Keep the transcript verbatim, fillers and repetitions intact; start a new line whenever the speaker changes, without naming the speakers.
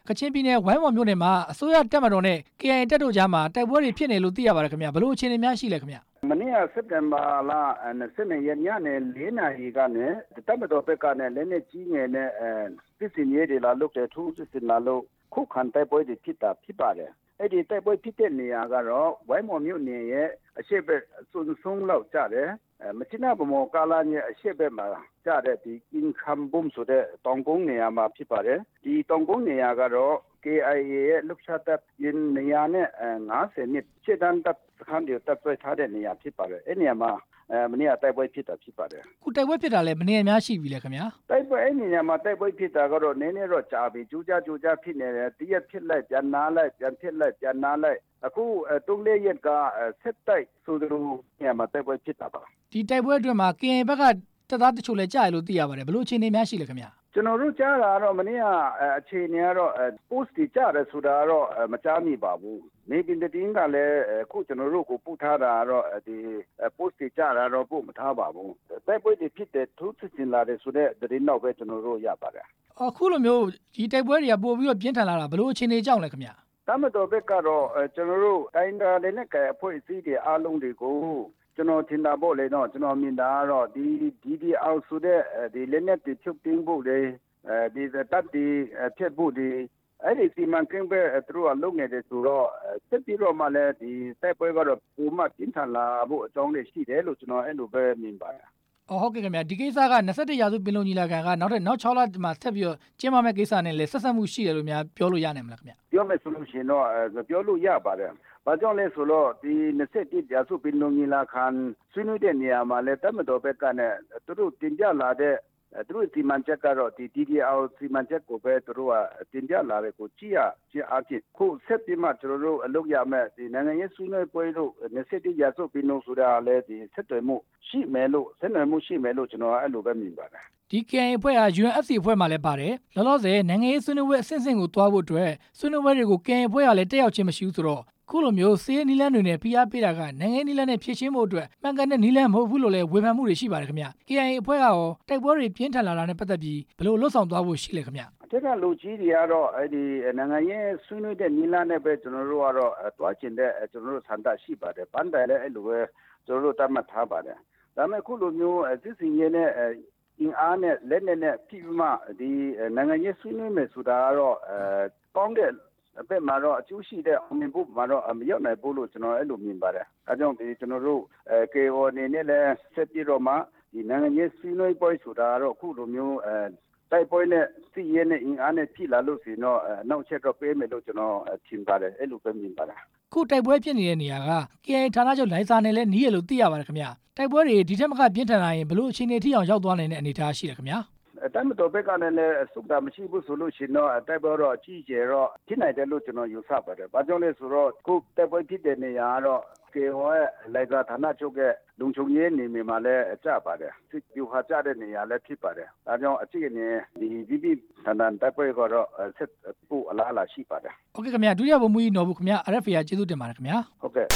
ကချင်ပြည်နယ်ဝိုင်းမော်မြို့နယ်မှာအစိုးရတပ်မတော်နဲ့ ကေအိုင်အေ တပ်တို့ကြားမှာတိုက်ပွဲတွေဖြစ်နေလို့သိရပါတယ်ခင်ဗျာဘယ်လိုအခြေအနေများရှိလဲခင်ဗျာ
မနေ့ကစက်တင်ဘာလ၂၂ရက်ညနေ၄နာရီကနေတပ်မတော်ဘက်ကနေလက်နက်ကြီးငယ်နဲ့စစ်စင်ရေးတွေလာလုပ်တယ်ထိုးစစ်စင်လာလို့ခုခံတိုက်ပွဲတွေဖြစ်တာဖြစ်ပါတယ်အဲ့ဒီတိုက်ပွဲဖြစ်တဲ့နေရာကတော့ဝိုင်းမော်မြို့နယ်ရဲ့အရှေ့ဘက်စွန်းဆုံးလောက်ကျတယ်မချနာဗမောကာလာရဲ့အရှေ့ဘက်မှာကျတဲ့ဒီအင်ခမ်ဘုံဆိုတဲ့တောင်ကုန်းနေရာမှာဖြစ်ပါတယ်ဒီတောင်ကုန်းနေရာကတော့ ကေအိုင်အေ ရဲ့လှုပ်ရှားတပ်ရင်းနေရာနဲ့၅၀နှစ်ရှေ့တန်းတပ်စခန်းတွေတပ်ဆွဲထားတဲ့နေရာဖြစ်ပါတယ်အဲ့နေရာမှာအဲမနေ့ကတိုက်ပွဲဖြစ်တာဖြစ်ပါတယ်
ခုတိုက်ပွဲဖြစ်တာလဲမနေ့အများရှိပြီလေခင်ဗျာ
တိုက်ပွဲအဲ့နေရာမှာတိုက်ပွဲဖြစ်တာကတော့နည်းနည်းတော့ကြာပြီကြိုးကြားကြိုးကြားဖြစ်နေတယ်တရက်ဖြစ်လိုက်ပြန်နာလိုက်ပြန်ဖြစ်လိုက်ပြန်နာလိုက်အခုတုံးလေးရက်ကဆက်တိုက်ဆိုသူနေရာမှာတိုက်ပွဲဖြစ်တာပါ
ဒီတိုက်ပွဲအတွင်းမှာ ကေအိုင်အေ ဘက်ကတပ်သားတချို့လဲကြားရလို့သိရပါတယ်ဘယ်လိုအခြေအနေများရှိလဲခင်ဗျာ
ကျွန်တော်တို့ကြားတာကတော့မနေ့ကအခြေအနေကတော့ post တွေကြားတယ်ဆိုတာတော့မကြားမိပါဘူးနေပြည်တော်တင်းကလည်းအခုကျွန်တော်တို့ကိုပို့ထားတာတော့ဒီ post တွေကြားတာတော့ပို့မထားပါဘူးတိုက်ပွဲတွေဖြစ်တဲ့သူစစ်စင်လာတယ်ဆိုတဲ့သတင်းတော့ပဲကျွန်တော်တို့ရပါတယ်
အခုလိုမျိုးဒီတိုက်ပွဲတွေကပို့ပြီးတော့ပြင်းထန်လာတာဘယ်လိုအခြေအနေကြောင့်လဲခင်ဗျာ
တမတော်ဘက်ကတော့ကျွန်တော်တို့တိုင်းဒါတွေနဲ့ကအဖွဲ့အစည်းတွေအားလုံးတွေကိုကျွန်တော်ထင်တာပေါ့လေတော့ကျွန်တော်မြင်တာကတော့ဒီ ဒီ ဒီ အောက်ဆိုတဲ့ဒီလက်နက်တွေချုပ်တင်းဖို့လေအဲဒီတပ်တွေဖြတ်ဖို့ဒီအဲ့ဒီစီမံကိန်းပဲသူတို့ကလုပ်နေတယ်ဆိုတော့စစ်ပြီးတော့မှလည်းဒီတိုက်ပွဲကတော့ပုံမှန်ပြင်းထန်လာဖို့အကြောင်းလေးရှိတယ်လို့ကျွန်တော်အဲ့လိုပဲမြင်ပါတယ်
အော်ဟုတ်ကဲ့ခင်ဗျာဒီကိစ္စက၂၁ရာစုပင်လုံညီလာခံကနောက်ထပ်နောက်၆လမှာဆက်ပြီးတော့ကျင်းပမယ့်ကိစ္စနဲ့လည်းဆက်ဆက်မှုရှိတယ်လို့များပြောလို့ရနိုင်မလားခင်ဗျာ
ပြောမယ်ဆိုလို့ရှိရင်တော့ပြောလို့ရပါတယ်ဘာကြောင့်လဲဆိုတော့ဒီ၂၁ရာစုပင်လုံညီလာခံဆွေးနွေးတဲ့နေရာမှာလည်းတပ်မတော်ဘက်ကနဲ့သူတို့တင်ပြလာတဲ့သူတို့စီမံချက်ကတော့ဒီ ဒီ ဒီ အောက်စီမံချက်ကိုပဲသူတို့ကတင်ပြလာတဲ့ကိုကြည့်ရချင်းအဖြစ်ခုဆက်ပြီးမှကျွန်တော်တို့အလုပ်ရမယ်ဒီနိုင်ငံရေးဆွေးနွေးပွဲလို့၂၁ရာစုပင်လုံဆိုတာလည်းဒီဆက်သွယ်မှုရှိမယ်လို့ဆက်နွယ်မှုရှိမယ်လို့ကျွန်တော်အဲ့လိုပဲမြင်ပါတယ်
ဒီ ကေအိုင်အေ အဖွဲ့က ယူအန် အက်ဖ် စီ အဖွဲ့မှာလည်းပါတယ်လောလောဆယ်နိုင်ငံရေးဆွေးနွေးပွဲအဆင့်ဆင့်ကိုတွားဖို့အတွက်ဆွေးနွေးပွဲတွေကို ကေအိုင်အေ အဖွဲ့ကလည်းတက်ရောက်ခြင်းမရှိဘူးဆိုတော့ခုလိုမျိုးစီးရဲနီလန်းတွေနဲ့ဖိအားပေးတာကနိုင်ငံနီလန်းနဲ့ဖြည့်ချင်းဖို့အတွက်မှန်ကန်တဲ့နီလန်းမဟုတ်ဘူးလို့လည်းဝေဖန်မှုတွေရှိပါတယ်ခင်ဗျာ ကေအိုင်အေ အဖွဲ့ကရောတိုက်ပွဲတွေပြင်းထန်လာတာနဲ့ပတ်သက်ပြီးဘယ်လိုလှုပ်ဆောင်သွားဖို့ရှိလဲခင်ဗျာ
အထက်ကလူကြီးတွေကတော့အဲ့ဒီနိုင်ငံရေးဆွေးနွေးတဲ့နီလန်းနဲ့ပဲကျွန်တော်တို့ကတော့တွားကျင်တဲ့ကျွန်တော်တို့ဆန္ဒရှိပါတယ်ပန်းတိုင်လည်းအဲ့လိုပဲကျွန်တော်တို့တတ်မှတ်ထားပါတယ်ဒါပေမဲ့ခုလိုမျိုးစစ်စင်ရေးနဲ့အင်အားနဲ့လက်နက်နဲ့ပြည်မှဒီနိုင်ငံရေးဆွေးနွေးမယ်ဆိုတာကတော့အဲကောင်းတဲ့အဘက်မှာတော့အကျိုးရှိတဲ့အောင်မြင်ဖို့မှာတော့မရောက်နိုင်ဘူးလို့ကျွန်တော်အဲ့လိုမြင်ပါတယ်အဲကြောင့်ဒီကျွန်တော်တို့အဲ ကေအို အနေနဲ့လည်းဆက်ပြီးတော့မှဒီနိုင်ငံရေးဆွေးနွေးပွဲဆိုတာတော့အခုလိုမျိုးအဲတိုက်ပွဲနဲ့စီးရဲနဲ့အင်အားနဲ့ပြည်လာလို့ဆိုရင်တော့နောက်ချက်တော့ပေးမယ်လို့ကျွန်တော်ထင်ပါတယ်အဲ့လိုပဲမြင်ပါတယ်
ခုတိုက်ပွဲဖြစ်နေတဲ့နေရာက ကေအိုင်အေ ဌာနချုပ်လိုင်ဇာနဲ့လည်းနီးရလို့သိရပါတယ်ခင်ဗျာတိုက်ပွဲတွေဒီထက်မကပြင်းထန်လာရင်ဘလို့အခြေအနေထိအောင်ရောက်သွားနိုင်တဲ့အနေအထားရှိတယ်ခင်ဗျာ
တပ်မတော်ဘက်ကလည်းစုတာမရှိဘူးဆိုလို့ရှိရင်တော့တိုက်ပွဲတော့အကြီးကျယ်တော့ဖြစ်နိုင်တယ်လို့ကျွန်တော်ယူဆပါတယ်။ဘာကြောင့်လဲဆိုတော့ခုတိုက်ပွဲဖြစ်တဲ့နေရာကတော့ကေအိုရဲ့လိုင်ဇာဌာနချုပ်ရဲ့လုံခြုံရေးနေမြေမှာလည်းကြပါတယ်။စစ်ပြူဟာကြတဲ့နေရာလည်းဖြစ်ပါတယ်။ဒါကြောင့်အကြီးအနေဒီဒီဒီဌာနတိုက်ပွဲကတော့ဆက်ဖို့အလားအလာရှိပါတယ်
။ဟုတ်ကဲ့ခင်ဗျာဒုတိယဗိုလ်မှူးကြီးနော်ဘူးခင်ဗျာ အာရ်အက်ဖ် ကကျေးဇူးတင်ပါတယ်ခင်ဗျာ
။ဟုတ်ကဲ့